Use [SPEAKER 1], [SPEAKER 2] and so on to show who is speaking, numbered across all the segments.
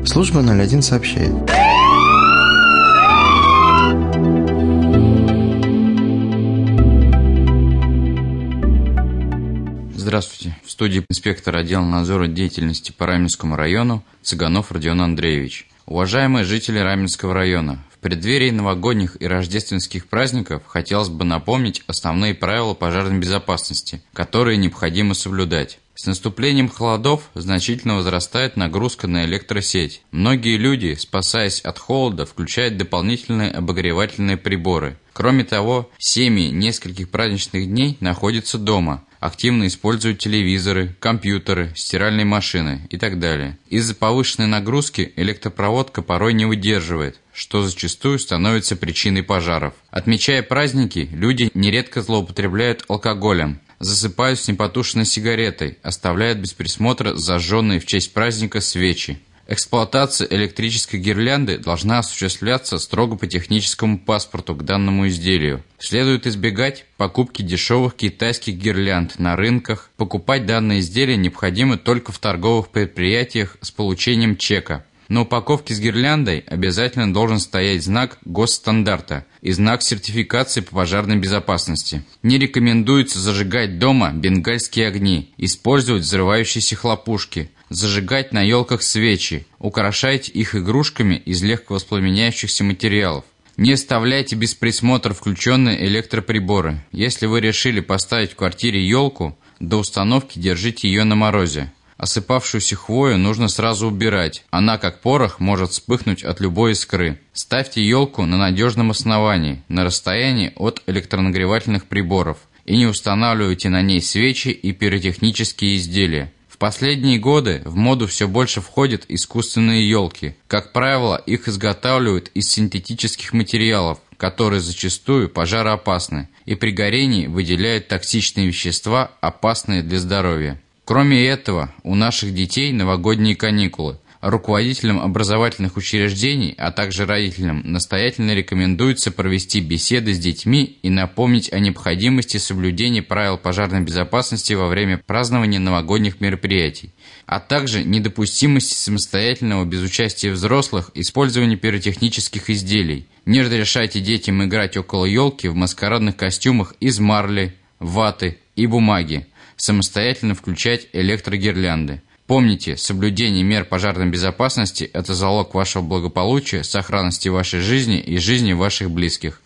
[SPEAKER 1] Служба 01 сообщает.
[SPEAKER 2] Здравствуйте. В студии инспектор отдела надзора деятельности по Раменскому району Цыганов Родион Андреевич. Уважаемые жители Раменского района, в преддверии новогодних и рождественских праздников хотелось бы напомнить основные правила пожарной безопасности, которые необходимо соблюдать. С наступлением холодов значительно возрастает нагрузка на электросеть. Многие люди, спасаясь от холода, включают дополнительные обогревательные приборы. Кроме того, семьи нескольких праздничных дней находятся дома, активно используют телевизоры, компьютеры, стиральные машины и так далее. Из-за повышенной нагрузки электропроводка порой не выдерживает, что зачастую становится причиной пожаров. Отмечая праздники, люди нередко злоупотребляют алкоголем, засыпают с непотушенной сигаретой, оставляют без присмотра зажженные в честь праздника свечи. Эксплуатация электрической гирлянды должна осуществляться строго по техническому паспорту к данному изделию. Следует избегать покупки дешевых китайских гирлянд на рынках. Покупать данное изделие необходимо только в торговых предприятиях с получением чека. На упаковке с гирляндой обязательно должен стоять знак госстандарта и знак сертификации по пожарной безопасности. Не рекомендуется зажигать дома бенгальские огни, использовать взрывающиеся хлопушки, зажигать на елках свечи, украшайте их игрушками из легковоспламеняющихся материалов. Не оставляйте без присмотра включенные электроприборы. Если вы решили поставить в квартире елку, до установки держите ее на морозе. Осыпавшуюся хвою нужно сразу убирать. Она, как порох, может вспыхнуть от любой искры. Ставьте елку на надежном основании, на расстоянии от электронагревательных приборов, и не устанавливайте на ней свечи и пиротехнические изделия. В последние годы в моду все больше входят искусственные елки. Как правило, их изготавливают из синтетических материалов, которые зачастую пожароопасны, и при горении выделяют токсичные вещества, опасные для здоровья. Кроме этого, у наших детей новогодние каникулы. Руководителям образовательных учреждений, а также родителям настоятельно рекомендуется провести беседы с детьми и напомнить о необходимости соблюдения правил пожарной безопасности во время празднования новогодних мероприятий, а также недопустимости самостоятельного без участия взрослых использования пиротехнических изделий. Не разрешайте детям играть около елки в маскарадных костюмах из марли, ваты и бумаги. Самостоятельно включать электрогирлянды. Помните, соблюдение мер пожарной безопасности – это залог вашего благополучия, сохранности вашей жизни и жизни ваших близких.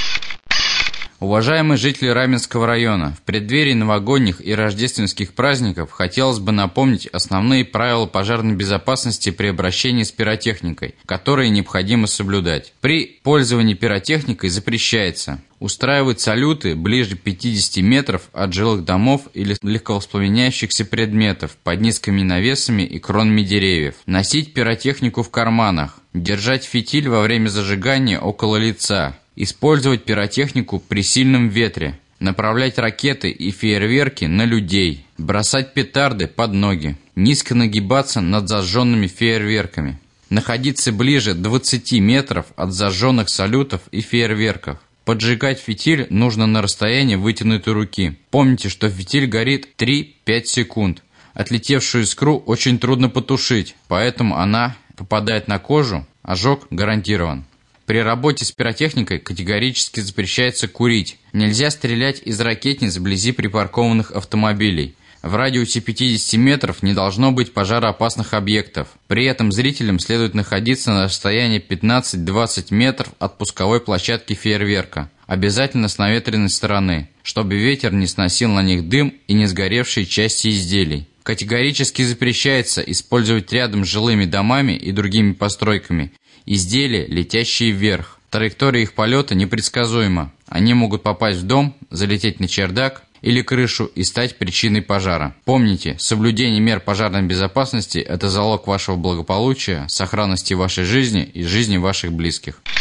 [SPEAKER 2] Уважаемые жители Раменского района, в преддверии новогодних и рождественских праздников хотелось бы напомнить основные правила пожарной безопасности при обращении с пиротехникой, которые необходимо соблюдать. При пользовании пиротехникой запрещается устраивать салюты ближе 50 метров от жилых домов или легковоспламеняющихся предметов под низкими навесами и кронами деревьев, носить пиротехнику в карманах, держать фитиль во время зажигания около лица, использовать пиротехнику при сильном ветре, направлять ракеты и фейерверки на людей, бросать петарды под ноги, низко нагибаться над зажженными фейерверками, находиться ближе 20 метров от зажженных салютов и фейерверков. Поджигать фитиль нужно на расстоянии вытянутой руки. Помните, что фитиль горит 3-5 секунд. Отлетевшую искру очень трудно потушить, поэтому она попадает на кожу, ожог гарантирован. При работе с пиротехникой категорически запрещается курить. Нельзя стрелять из ракетниц вблизи припаркованных автомобилей. В радиусе 50 метров не должно быть пожароопасных объектов. При этом зрителям следует находиться на расстоянии 15-20 метров от пусковой площадки фейерверка. Обязательно с наветренной стороны, чтобы ветер не сносил на них дым и не сгоревшие части изделий. Категорически запрещается использовать рядом с жилыми домами и другими постройками изделия, летящие вверх. Траектория их полета непредсказуема. Они могут попасть в дом, залететь на чердак или крышу и стать причиной пожара. Помните, соблюдение мер пожарной безопасности – это залог вашего благополучия, сохранности вашей жизни и жизни ваших близких.